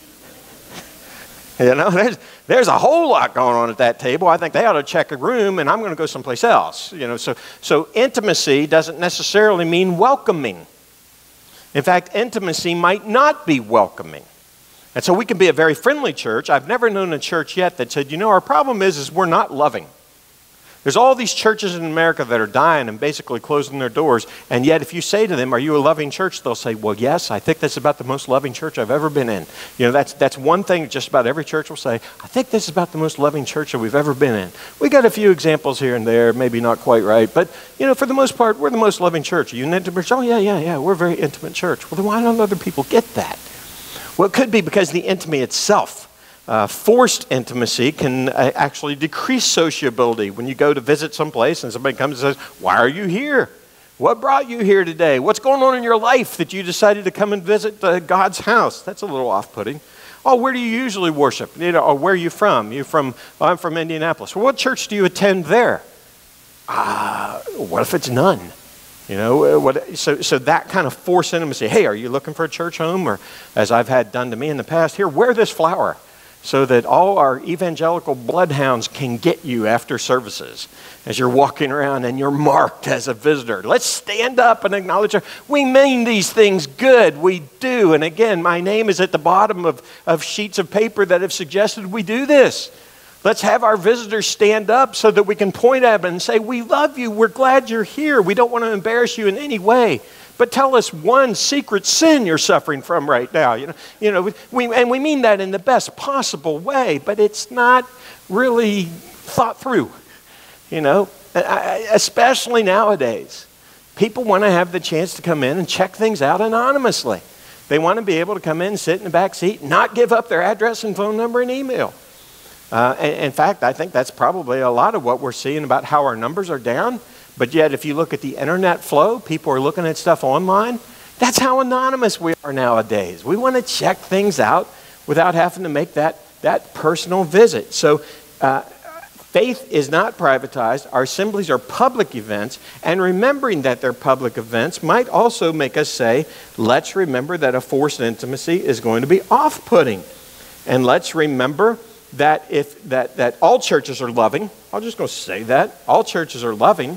You know, there's a whole lot going on at that table. I think they ought to check a room, and I'm going to go someplace else. You know, so intimacy doesn't necessarily mean welcoming. In fact, intimacy might not be welcoming. And so we can be a very friendly church. I've never known a church yet that said, you know, our problem is we're not loving. There's all these churches in America that are dying and basically closing their doors, and yet if you say to them, are you a loving church? They'll say, well, yes, I think that's about the most loving church I've ever been in. You know, that's one thing just about every church will say, I think this is about the most loving church that we've ever been in. We got a few examples here and there, maybe not quite right, but, you know, for the most part, we're the most loving church. Are you an intimate church? Oh, yeah, we're a very intimate church. Well, then why don't other people get that? Well, it could be because the intimacy itself. Forced intimacy can actually decrease sociability. When you go to visit someplace and somebody comes and says, why are you here? What brought you here today? What's going on in your life that you decided to come and visit God's house? That's a little off-putting. Oh, where do you usually worship? You know, or where are you from? I'm from Indianapolis. Well, what church do you attend there? What if it's none? You know, so that kind of forced intimacy. Hey, are you looking for a church home? Or as I've had done to me in the past, here, wear this flower, so that all our evangelical bloodhounds can get you after services as you're walking around and you're marked as a visitor. Let's stand up and acknowledge her. We mean these things good. We do. And again, my name is at the bottom of sheets of paper that have suggested we do this. Let's have our visitors stand up so that we can point at them and say, we love you. We're glad you're here. We don't want to embarrass you in any way. But tell us one secret sin you're suffering from right now. We mean that in the best possible way, but it's not really thought through. You know, especially nowadays, people want to have the chance to come in and check things out anonymously. They want to be able to come in, sit in the back seat, not give up their address and phone number and email. In fact, I think that's probably a lot of what we're seeing about how our numbers are down. But yet, if you look at the internet flow, people are looking at stuff online. That's how anonymous we are nowadays. We want to check things out without having to make that personal visit. So faith is not privatized. Our assemblies are public events. And remembering that they're public events might also make us say, let's remember that a forced intimacy is going to be off-putting. And let's remember that that all churches are loving. I'm just going to say that. All churches are loving.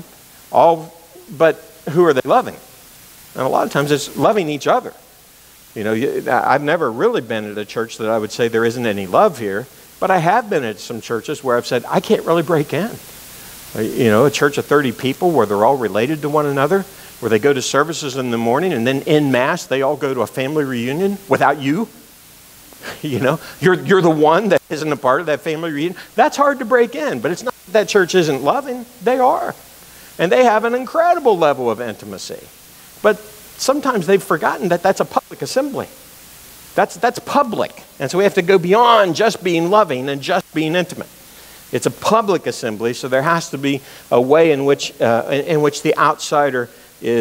But who are they loving? And a lot of times it's loving each other. You know, I've never really been at a church that I would say there isn't any love here, but I have been at some churches where I've said, I can't really break in. You know, a church of 30 people where they're all related to one another, where they go to services in the morning and then en masse they all go to a family reunion without you. You know, you're the one that isn't a part of that family reunion. That's hard to break in, but it's not that church isn't loving. They are. And they have an incredible level of intimacy. But sometimes they've forgotten that that's a public assembly. That's public. And so we have to go beyond just being loving and just being intimate. It's a public assembly, so there has to be a way in which the outsider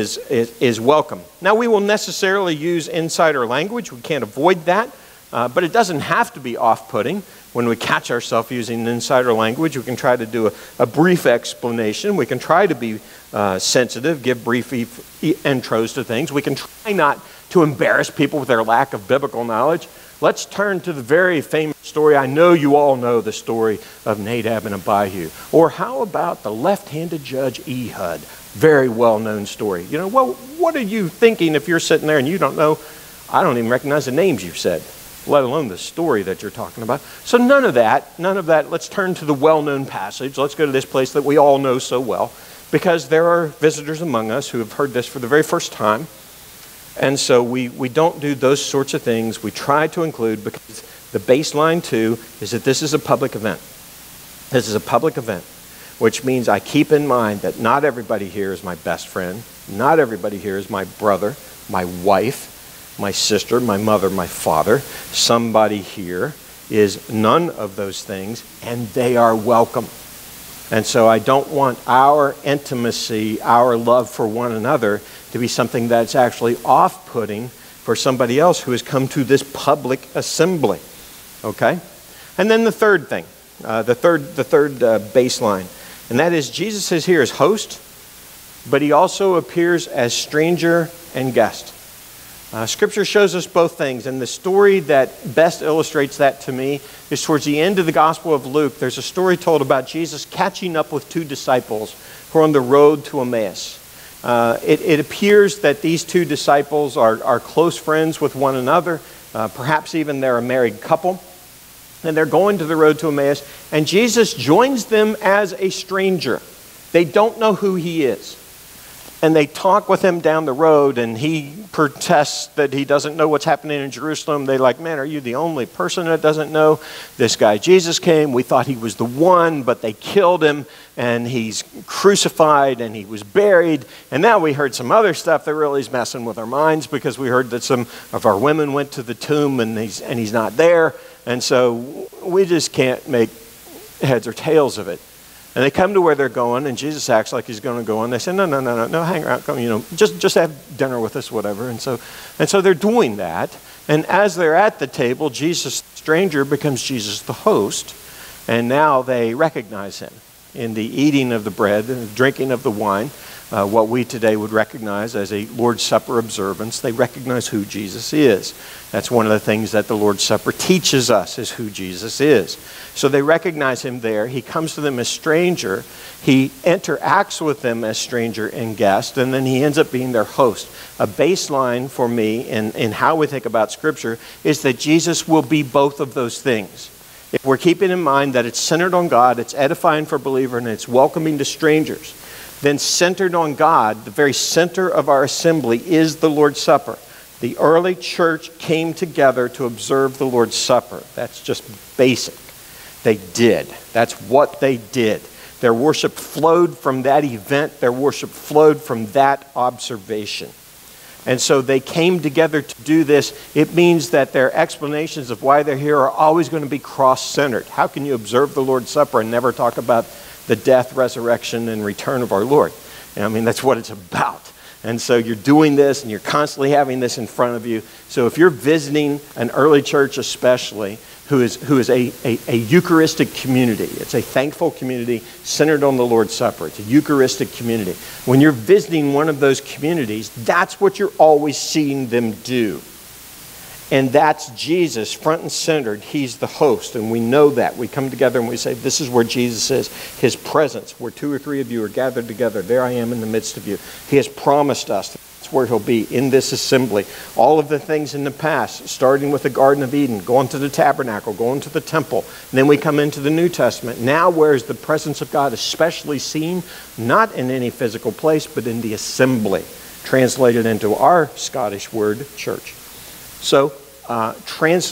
is welcome. Now, we will necessarily use insider language. We can't avoid that. But it doesn't have to be off-putting. When we catch ourselves using insider language, we can try to do a brief explanation. We can try to be sensitive, give brief intros to things. We can try not to embarrass people with their lack of biblical knowledge. Let's turn to the very famous story. I know you all know the story of Nadab and Abihu. Or how about the left-handed judge Ehud? Very well-known story. You know, well, what are you thinking if you're sitting there and you don't know? I don't even recognize the names you've said, let alone the story that you're talking about. So none of that. Let's turn to the well-known passage. Let's go to this place that we all know so well, because there are visitors among us who have heard this for the very first time. And so we don't do those sorts of things. We try to include, because The baseline, too, is that this is a public event. This is a public event, which means I keep in mind that not everybody here is my best friend. Not everybody here is my brother, my wife, my sister, my mother, my father. Somebody here is none of those things, and they are welcome. And so I don't want our intimacy, our love for one another to be something that's actually off-putting for somebody else who has come to this public assembly. Okay? And then the third thing, the third baseline, and that is Jesus is here as host, but he also appears as stranger and guest. Scripture shows us both things, and the story that best illustrates that to me is towards the end of the Gospel of Luke. There's a story told about Jesus catching up with two disciples who are on the road to Emmaus. It appears that these two disciples are close friends with one another. Perhaps even they're a married couple. And they're going to the road to Emmaus, and Jesus joins them as a stranger. They don't know who he is. And they talk with him down the road, and he protests that he doesn't know what's happening in Jerusalem. They're like, man, are you the only person that doesn't know? This guy Jesus came. We thought he was the one, but they killed him, and he's crucified, and he was buried. And now we heard some other stuff that really is messing with our minds, because we heard that some of our women went to the tomb, and he's not there. And so we just can't make heads or tails of it. And they come to where they're going, and Jesus acts like he's going to go, and they say, no, hang around, come, just have dinner with us, whatever. And so they're doing that. And as they're at the table, Jesus, the stranger, becomes Jesus, the host. And now they recognize him in the eating of the bread and the drinking of the wine, what we today would recognize as a Lord's Supper observance. They recognize who Jesus is. That's one of the things that the Lord's Supper teaches us, is who Jesus is. So they recognize him there. He comes to them as stranger. He interacts with them as stranger and guest, and then he ends up being their host. A baseline for me in how we think about Scripture is that Jesus will be both of those things. If we're keeping in mind that it's centered on God, it's edifying for a believer, and it's welcoming to strangers, then centered on God, the very center of our assembly is the Lord's Supper. The early church came together to observe the Lord's Supper. That's just basic. They did. That's what they did. Their worship flowed from that event. Their worship flowed from that observation. And so they came together to do this. It means that their explanations of why they're here are always going to be cross-centered. How can you observe the Lord's Supper and never talk about the death, resurrection, and return of our Lord? And I mean, that's what it's about. And so you're doing this, and you're constantly having this in front of you. So if you're visiting an early church especially, who is a Eucharistic community, it's a thankful community centered on the Lord's Supper. It's a Eucharistic community. When you're visiting one of those communities, that's what you're always seeing them do. And that's Jesus, front and centered. He's the host, and we know that. We come together and we say, this is where Jesus is. His presence, where 2 or 3 of you are gathered together, there I am in the midst of you. He has promised us that's where he'll be, in this assembly. All of the things in the past, starting with the Garden of Eden, going to the tabernacle, going to the temple, and then we come into the New Testament. Now where is the presence of God especially seen? Not in any physical place, but in the assembly, translated into our Scottish word, church. So, here's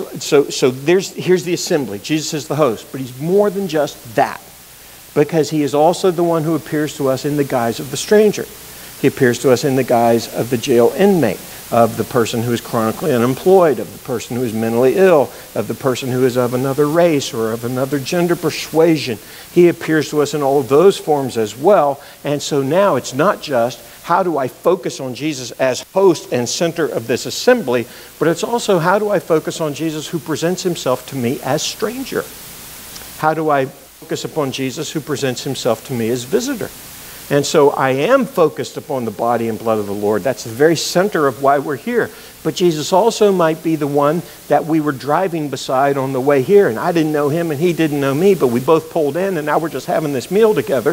the assembly. Jesus is the host, but he's more than just that, because he is also the one who appears to us in the guise of the stranger. He appears to us in the guise of the jail inmate, of the person who is chronically unemployed, of the person who is mentally ill, of the person who is of another race or of another gender persuasion. He appears to us in all of those forms as well. And so now it's not just, how do I focus on Jesus as host and center of this assembly, but it's also, how do I focus on Jesus who presents himself to me as stranger? How do I focus upon Jesus who presents himself to me as visitor? And so I am focused upon the body and blood of the Lord. That's the very center of why we're here. But Jesus also might be the one that we were driving beside on the way here, and I didn't know him and he didn't know me, but we both pulled in, and now we're just having this meal together.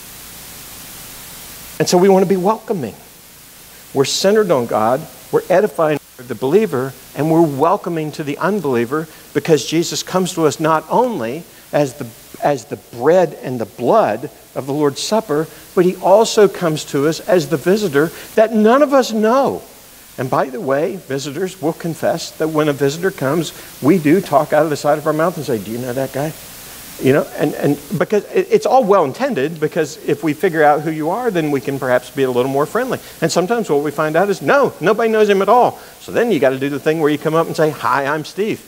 And so we want to be welcoming. We're centered on God, we're edifying the believer, and we're welcoming to the unbeliever, because Jesus comes to us not only as the bread and the blood of the Lord's Supper, but he also comes to us as the visitor that none of us know. And by the way, visitors will confess that when a visitor comes, we do talk out of the side of our mouth and say, do you know that guy? You know, and because it's all well intended, because if we figure out who you are, then we can perhaps be a little more friendly. And sometimes what we find out is, no, nobody knows him at all. So then you got to do the thing where you come up and say, hi, I'm Steve.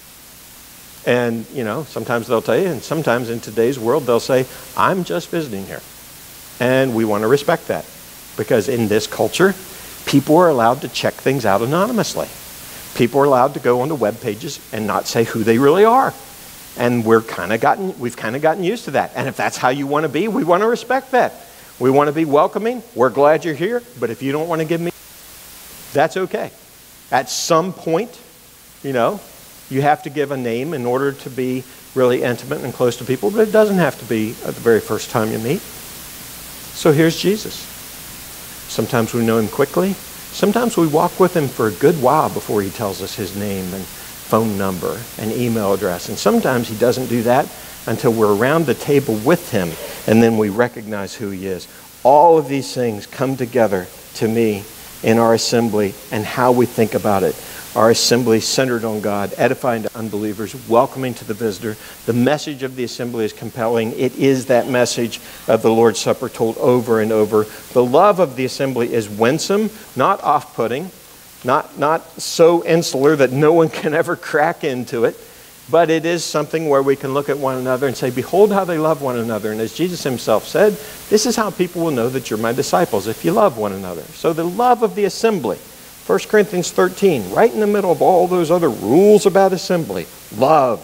And, you know, sometimes they'll tell you, and sometimes in today's world they'll say, I'm just visiting here. And we want to respect that, because in this culture, people are allowed to check things out anonymously. People are allowed to go onto web pages and not say who they really are. And we've kind of gotten used to that. And if that's how you want to be, we want to respect that. We want to be welcoming. We're glad you're here. But if you don't want to give me, that's okay. At some point, you know, you have to give a name in order to be really intimate and close to people. But it doesn't have to be at the very first time you meet. So here's Jesus. Sometimes we know him quickly. Sometimes we walk with him for a good while before he tells us his name and phone number and email address. And sometimes he doesn't do that until we're around the table with him, and then we recognize who he is. All of these things come together to me in our assembly and how we think about it. Our assembly centered on God, edifying to unbelievers, welcoming to the visitor. The message of the assembly is compelling. It is that message of the Lord's Supper told over and over. The love of the assembly is winsome, not off-putting, not so insular that no one can ever crack into it, but it is something where we can look at one another and say, behold how they love one another. And as Jesus himself said, this is how people will know that you're my disciples, if you love one another. So the love of the assembly, 1 Corinthians 13, right in the middle of all those other rules about assembly. Love.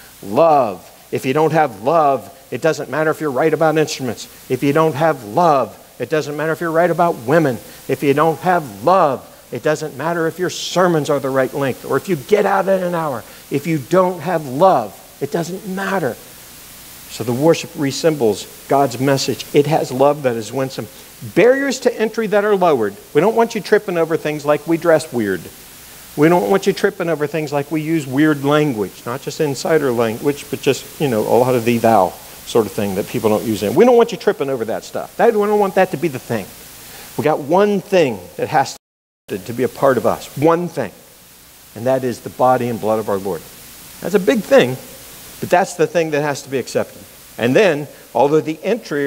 If you don't have love, it doesn't matter if you're right about instruments. If you don't have love, it doesn't matter if you're right about women. If you don't have love, it doesn't matter if your sermons are the right length or if you get out in an hour. If you don't have love, it doesn't matter. So the worship resembles God's message. It has love that is winsome. Barriers to entry that are lowered. We don't want you tripping over things like we dress weird. We don't want you tripping over things like we use weird language, not just insider language, but just, you know, a lot of thee, thou sort of thing that people don't use. We don't want you tripping over that stuff. We don't want that to be the thing. We got one thing that has to be a part of us. One thing. And that is the body and blood of our Lord. That's a big thing, but that's the thing that has to be accepted. And then, although the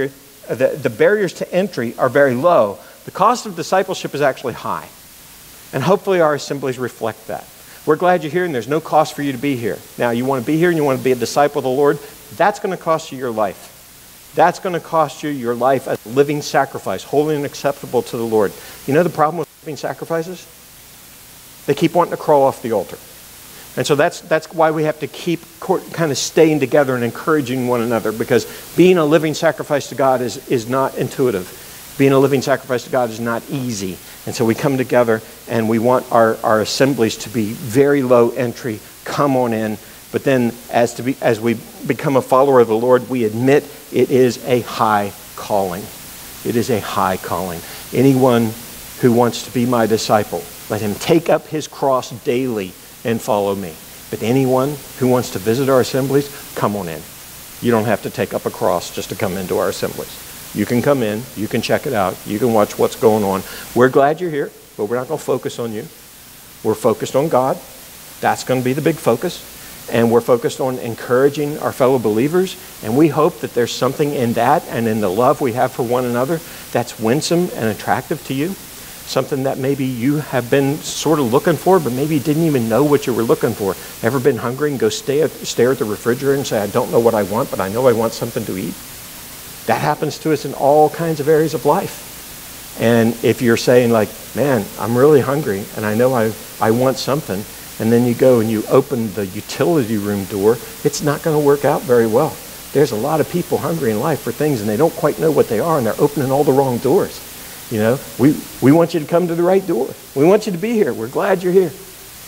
barriers to entry are very low, the cost of discipleship is actually high. And hopefully our assemblies reflect that. We're glad you're here and there's no cost for you to be here. Now, you want to be here and you want to be a disciple of the Lord, that's going to cost you your life. That's going to cost you your life as a living sacrifice, holy and acceptable to the Lord. You know the problem with living sacrifices? They keep wanting to crawl off the altar. And so that's why we have to keep kind of staying together and encouraging one another, because being a living sacrifice to God is not intuitive. Being a living sacrifice to God is not easy. And so we come together and we want our assemblies to be very low entry, come on in. But then as we become a follower of the Lord, we admit it is a high calling. It is a high calling. Anyone who wants to be my disciple, let him take up his cross daily and follow me. But anyone who wants to visit our assemblies, come on in. You don't have to take up a cross just to come into our assemblies. You can come in, you can check it out, you can watch what's going on. We're glad you're here, but we're not going to focus on you. We're focused on God. That's going to be the big focus. And we're focused on encouraging our fellow believers. And we hope that there's something in that and in the love we have for one another that's winsome and attractive to you. Something that maybe you have been sort of looking for, but maybe you didn't even know what you were looking for. Ever been hungry and go stare at the refrigerator and say, I don't know what I want, but I know I want something to eat? That happens to us in all kinds of areas of life. And if you're saying like, man, I'm really hungry and I know I want something, and then you go and you open the utility room door, it's not going to work out very well. There's a lot of people hungry in life for things and they don't quite know what they are, and they're opening all the wrong doors. You know, we want you to come to the right door. We want you to be here. We're glad you're here.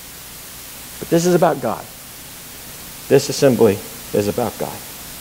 But this is about God. This assembly is about God.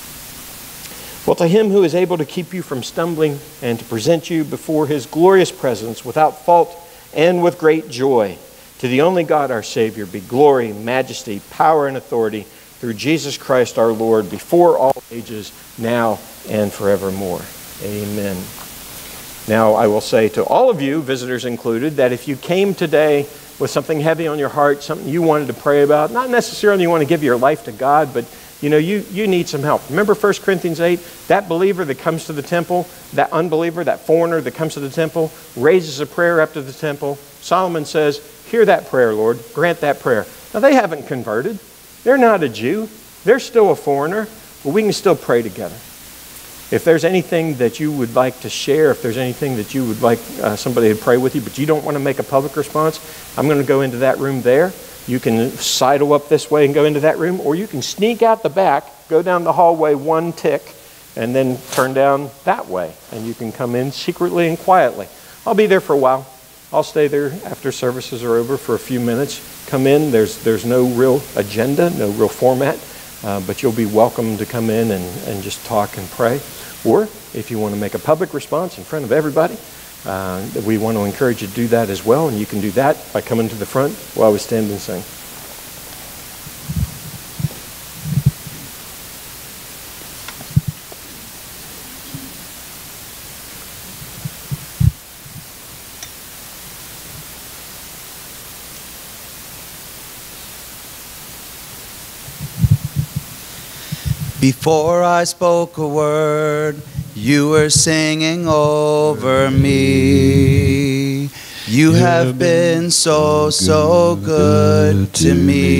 Well, to him who is able to keep you from stumbling and to present you before his glorious presence without fault and with great joy, to the only God our Savior be glory, majesty, power, and authority through Jesus Christ our Lord, before all ages, now and forevermore. Amen. Now, I will say to all of you, visitors included, that if you came today with something heavy on your heart, something you wanted to pray about, not necessarily you want to give your life to God, but you need some help. Remember 1 Corinthians 8? That believer that comes to the temple, that unbeliever, that foreigner that comes to the temple, raises a prayer up to the temple. Solomon says, hear that prayer, Lord. Grant that prayer. Now, they haven't converted. They're not a Jew. They're still a foreigner. But we can still pray together. If there's anything that you would like to share, if there's anything that you would like somebody to pray with you, but you don't want to make a public response, I'm going to go into that room there. You can sidle up this way and go into that room, or you can sneak out the back, go down the hallway one tick, and then turn down that way. And you can come in secretly and quietly. I'll be there for a while. I'll stay there after services are over for a few minutes. Come in. There's no real agenda, no real format, but you'll be welcome to come in and just talk and pray. Or if you want to make a public response in front of everybody, we want to encourage you to do that as well, and you can do that by coming to the front while we stand and sing. Before I spoke a word, you were singing over me. You have been so, so good to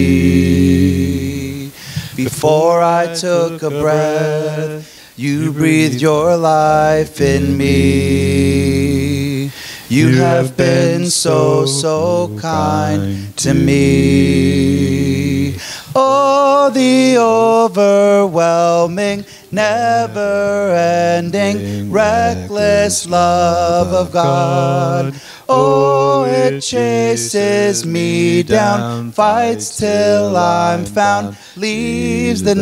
me. Before I took a breath, you breathed your life in me. You have been so, so kind to me. Oh, the overwhelming, never-ending, reckless love of God. Oh, it chases me down, fights till I'm found, leaves the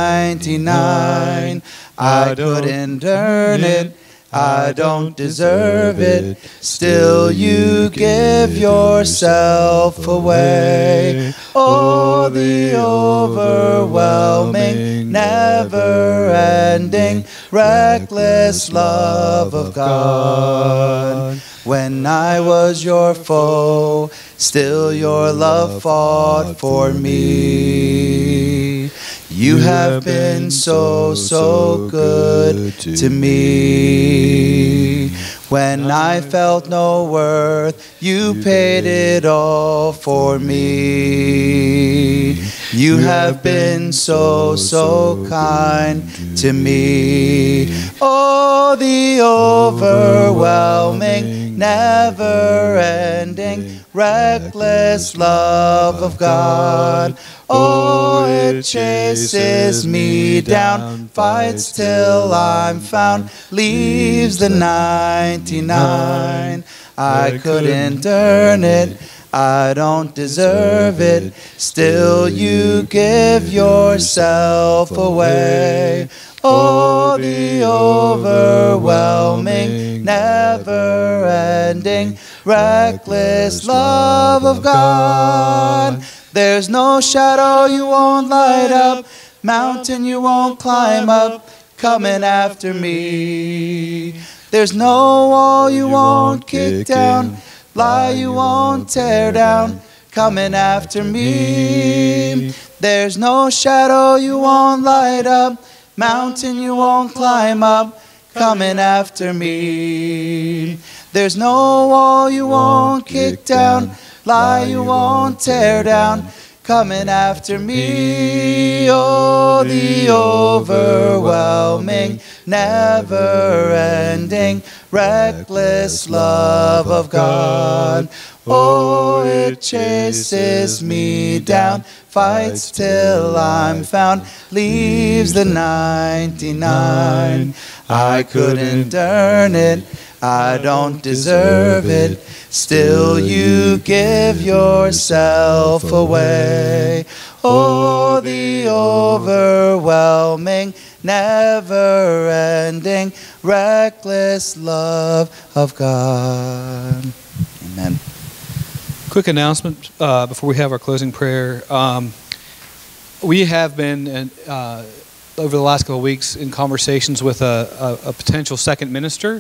99. I couldn't earn it, I don't deserve it, still you give yourself away. Oh, the overwhelming, never-ending, reckless love of God. When I was your foe, still your love fought for me. You have been so, so good to me. When I felt no worth, you paid it all for me. You have been so, so kind to me. Oh, the overwhelming, never-ending, reckless love of God. Oh, it chases me down, fights till I'm found, leaves the 99. I couldn't earn it, I don't deserve it, still you give yourself away. Oh, the overwhelming, never-ending, reckless love of God. There's no shadow you won't light up, mountain you won't climb up, coming after me. There's no wall you won't kick down, lie you won't tear down, coming after me. There's no shadow you won't light up, mountain you won't climb up, coming after me. There's no wall you won't kick down, lie you won't tear down, coming after me. Oh, the overwhelming, never-ending, reckless love of God. Oh, it chases me down, fights till I'm found, leaves the 99. I couldn't earn it, I don't deserve it, still you give yourself away. Oh, the overwhelming, never-ending, reckless love of God. Amen. Quick announcement before we have our closing prayer. We have been, over the last couple of weeks, in conversations with a potential second minister.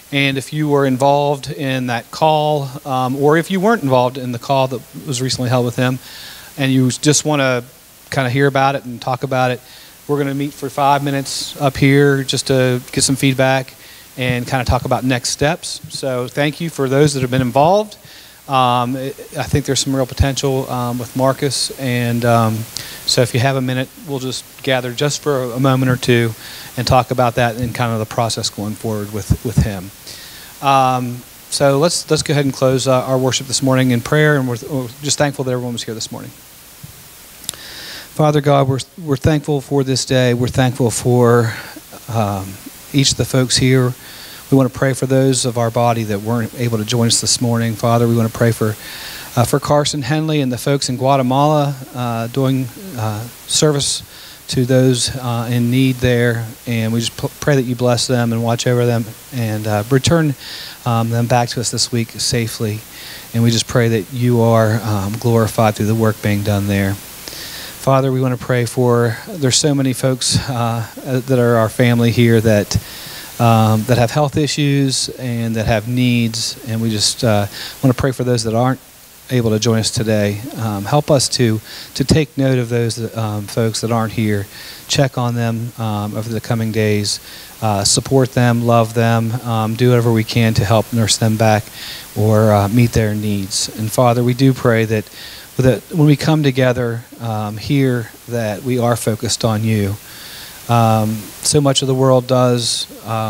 And if you were involved in that call, or if you weren't involved in the call that was recently held with him, and you just want to kind of hear about it and talk about it, we're going to meet for 5 minutes up here just to get some feedback and kind of talk about next steps. So thank you for those that have been involved. I think there's some real potential with Marcus, and so if you have a minute, we'll just gather just for a moment or two and talk about that and kind of the process going forward with him. So let's go ahead and close our worship this morning in prayer, and we're just thankful that everyone was here this morning. Father God, we're thankful for this day. We're thankful for each of the folks here. We want to pray for those of our body that weren't able to join us this morning. Father, we want to pray for Carson Henley and the folks in Guatemala doing service to those in need there. And we just pray that you bless them and watch over them and return them back to us this week safely. And we just pray that you are glorified through the work being done there. Father, we want to pray for, there's so many folks that are our family here that have health issues and that have needs, and we just want to pray for those that aren't able to join us today. Help us to take note of those folks that aren't here, check on them over the coming days, support them, love them, do whatever we can to help nurse them back or meet their needs. And Father, we do pray that when we come together here, that we are focused on you. So much of the world does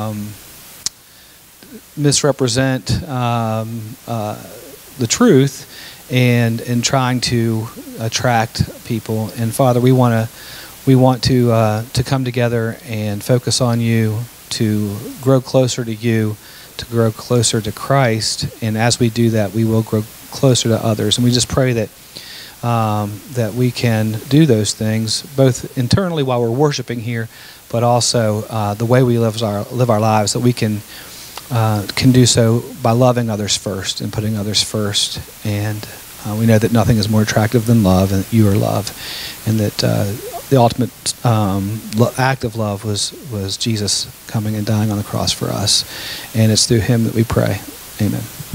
misrepresent the truth and trying to attract people. And Father, we want to come together and focus on you, to grow closer to you, to grow closer to Christ. And as we do that, we will grow closer to others. And we just pray that we can do those things, both internally while we're worshiping here, but also the way we live our lives, that we can do so by loving others first and putting others first. And we know that nothing is more attractive than love, and that you are love, and that the ultimate act of love was Jesus coming and dying on the cross for us. And it's through him that we pray. Amen.